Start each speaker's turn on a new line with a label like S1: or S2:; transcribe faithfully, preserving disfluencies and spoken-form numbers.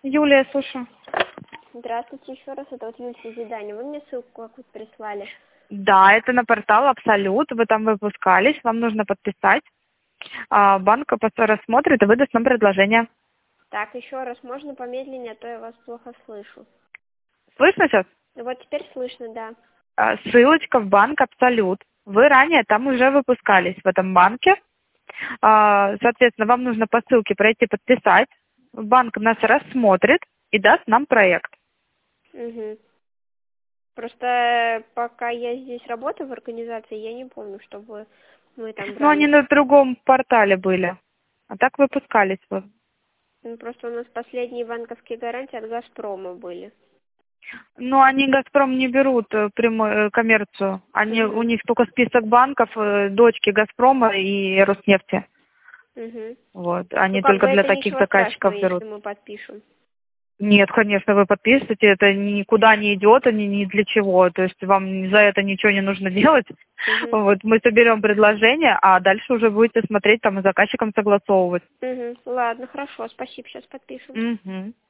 S1: Юлия, слушаю.
S2: Здравствуйте еще раз, это вот Юлия Зидани. Вы мне ссылку какую-то прислали?
S1: Да, это на портал Абсолют. Вы там выпускались, вам нужно подписать. А, банк пос- рассмотрит и выдаст нам предложение.
S2: Так, еще раз, можно помедленнее, а то я вас плохо слышу.
S1: Слышно сейчас?
S2: Вот теперь слышно, да.
S1: А, ссылочка в банк Абсолют. Вы ранее там уже выпускались, в этом банке. А, соответственно, вам нужно по ссылке пройти подписать. Банк нас рассмотрит и даст нам проект.
S2: Угу. Просто пока я здесь работаю в организации, я не помню, чтобы мы там
S1: Но они
S2: брали.
S1: на другом портале были. А так выпускались вы.
S2: Ну, просто у нас последние банковские гарантии от «Газпрома» были.
S1: Но они «Газпром» не берут э, прямую э, коммерцию. Они, у
S2: Угу.
S1: них только список банков, э, дочки «Газпрома» и «Роснефти».
S2: Угу.
S1: Вот.
S2: Ну,
S1: Они
S2: как
S1: только
S2: бы
S1: для
S2: это
S1: таких
S2: ничего страшного,
S1: заказчиков берут.
S2: если мы подпишем.
S1: Нет, конечно, вы подписываете, это никуда не идет, ни, ни для чего. То есть вам за это ничего не нужно делать.
S2: Угу.
S1: Вот мы соберем предложение, а дальше уже будете смотреть там и с заказчиком согласовывать.
S2: Угу. Ладно, хорошо, спасибо, сейчас подпишем.
S1: Угу.